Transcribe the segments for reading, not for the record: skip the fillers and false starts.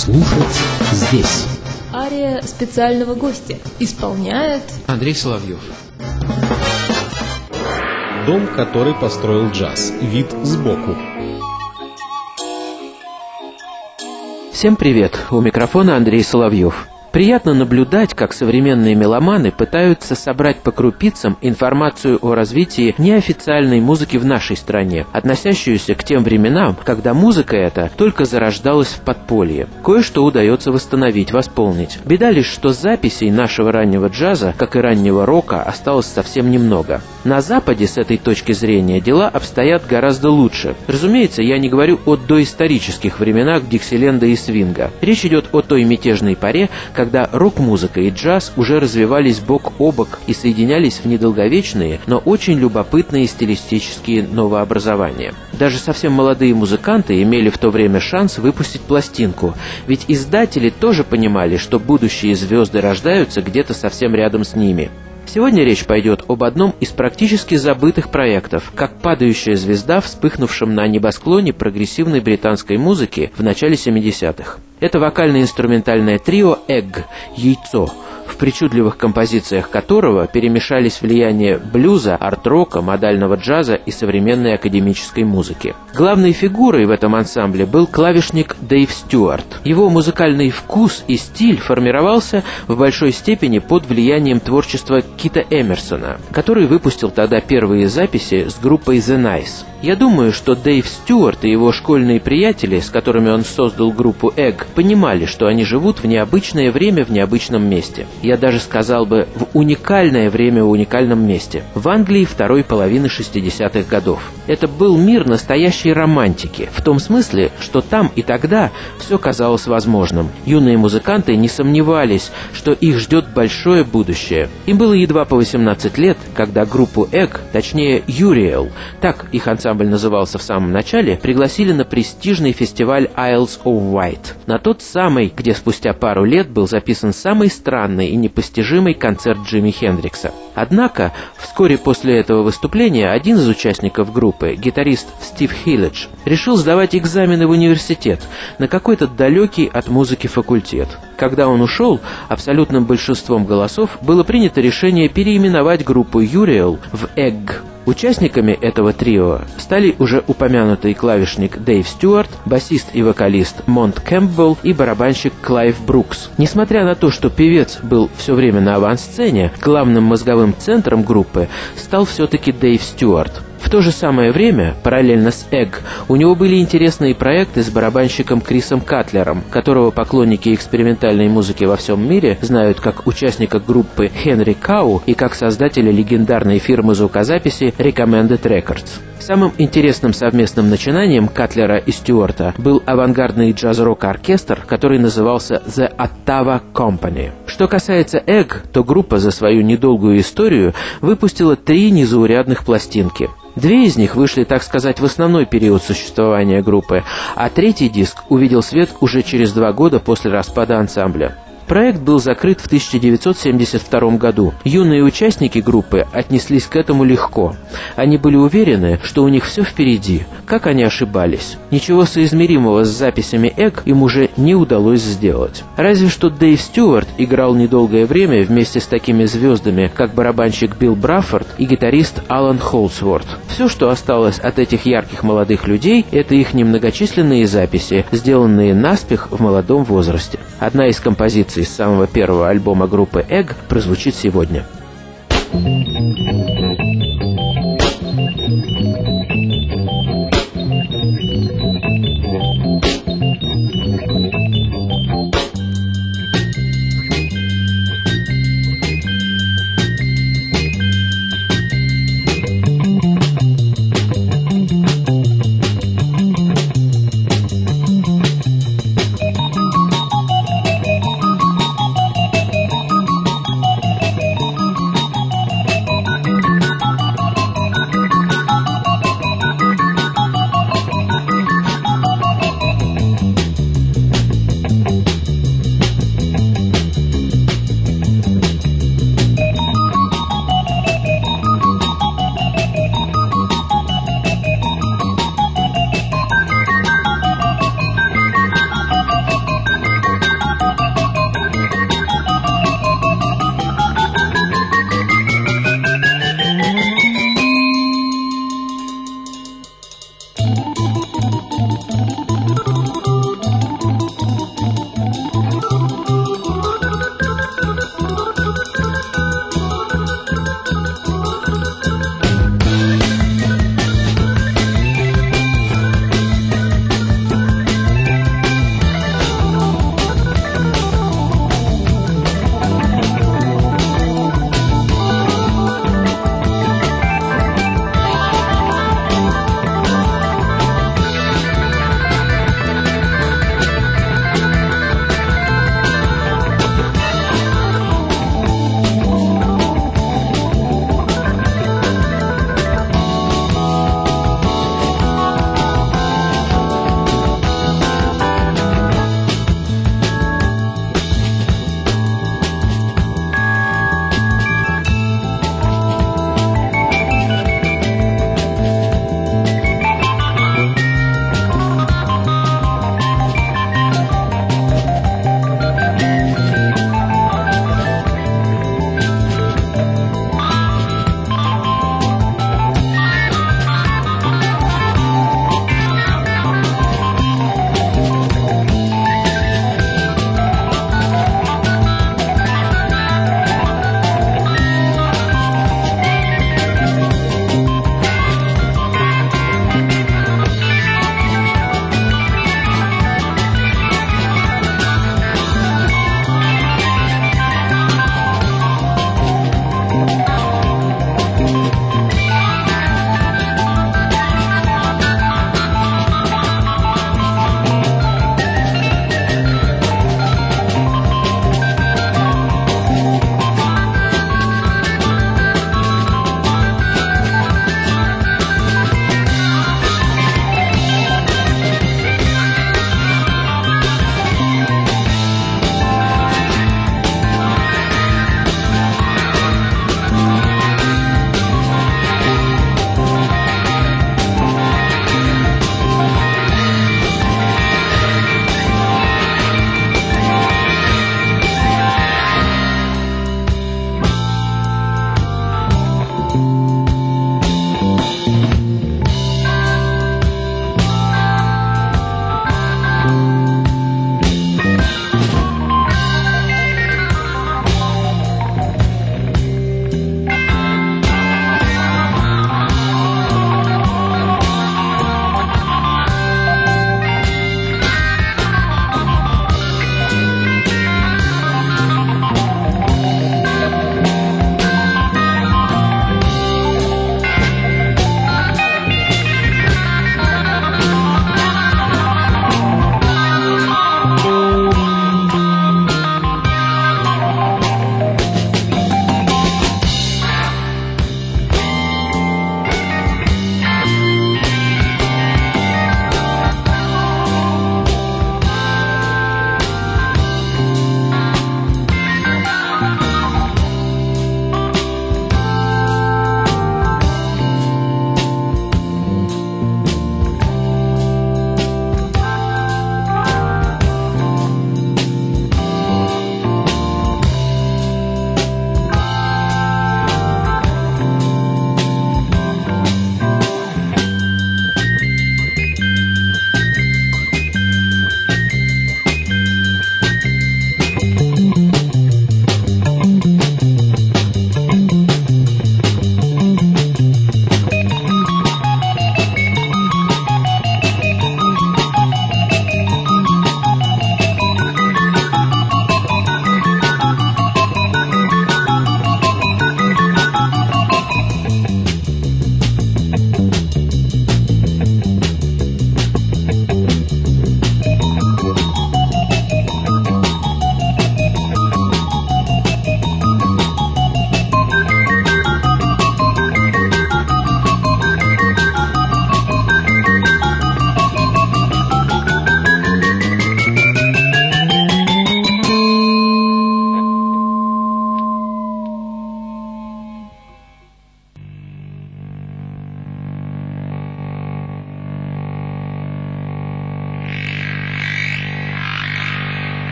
Слушать здесь. Ария специального гостя исполняет Андрей Соловьев. Дом, который построил джаз. Вид сбоку. Всем привет! У микрофона Андрей Соловьев. Приятно наблюдать, как современные меломаны пытаются собрать по крупицам информацию о развитии неофициальной музыки в нашей стране, относящуюся к тем временам, когда музыка эта только зарождалась в подполье. Кое-что удается восстановить, восполнить. Беда лишь, что записей нашего раннего джаза, как и раннего рока, осталось совсем немного. На Западе с этой точки зрения дела обстоят гораздо лучше. Разумеется, я не говорю о доисторических временах Диксиленда и свинга. Речь идет о той мятежной поре, когда рок-музыка и джаз уже развивались бок о бок и соединялись в недолговечные, но очень любопытные стилистические новообразования. Даже совсем молодые музыканты имели в то время шанс выпустить пластинку, ведь издатели тоже понимали, что будущие звезды рождаются где-то совсем рядом с ними. Сегодня речь пойдет об одном из практически забытых проектов, как падающая звезда, вспыхнувшем на небосклоне прогрессивной британской музыки в начале 70-х. Это вокально-инструментальное трио «Эгг» «Яйцо», в причудливых композициях которого перемешались влияния блюза, арт-рока, модального джаза и современной академической музыки. Главной фигурой в этом ансамбле был клавишник Дэйв Стюарт. Его музыкальный вкус и стиль формировался в большой степени под влиянием творчества Кита Эмерсона, который выпустил тогда первые записи с группой The Nice. Я думаю, что Дэйв Стюарт и его школьные приятели, с которыми он создал группу «Эгг», понимали, что они живут в необычное время в необычном месте. Я даже сказал бы, в уникальное время в уникальном месте. В Англии второй половины 60-х годов. Это был мир настоящей романтики, в том смысле, что там и тогда все казалось возможным. Юные музыканты не сомневались, что их ждет большое будущее. Им было едва по 18 лет, когда группу «Эгг», точнее «Uriel», так их ансамбль назывался в самом начале, пригласили на престижный фестиваль Isles of Wight. На тот самый, где спустя пару лет был записан самый странный и непостижимый концерт Джимми Хендрикса. Однако, вскоре после этого выступления один из участников группы, гитарист Стив Хилледж, решил сдавать экзамены в университет на какой-то далекий от музыки факультет. Когда он ушел, абсолютным большинством голосов было принято решение переименовать группу Uriel в «Эгг». Участниками этого трио стали уже упомянутый клавишник Дэйв Стюарт, басист и вокалист Монт Кэмпбелл и барабанщик Клайв Брукс. Несмотря на то, что певец был все время на авансцене, главным мозговым центром группы стал все-таки Дэйв Стюарт. В то же самое время, параллельно с «Эгг», у него были интересные проекты с барабанщиком Крисом Катлером, которого поклонники экспериментальной музыки во всем мире знают как участника группы Henry Cow и как создателя легендарной фирмы звукозаписи Recommended Records. Самым интересным совместным начинанием Катлера и Стюарта был авангардный джаз-рок-оркестр, который назывался The Ottawa Company. Что касается «Эгг», то группа за свою недолгую историю выпустила 3 незаурядных пластинки. 2 из них вышли, так сказать, в основной период существования группы, а 3-й диск увидел свет уже через 2 года после распада ансамбля. Проект был закрыт в 1972 году. Юные участники группы отнеслись к этому легко. Они были уверены, что у них все впереди. Как они ошибались. Ничего соизмеримого с записями «Эгг» им уже не удалось сделать. Разве что Дэйв Стюарт играл недолгое время вместе с такими звездами, как барабанщик Билл Браффорд и гитарист Алан Холдсворт. Все, что осталось от этих ярких молодых людей, это их немногочисленные записи, сделанные наспех в молодом возрасте. Одна из композиций из самого первого альбома группы «Эгг» прозвучит сегодня.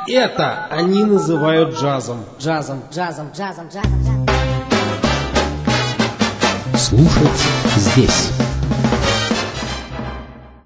это они называют джазом. Джазом. Слушать здесь.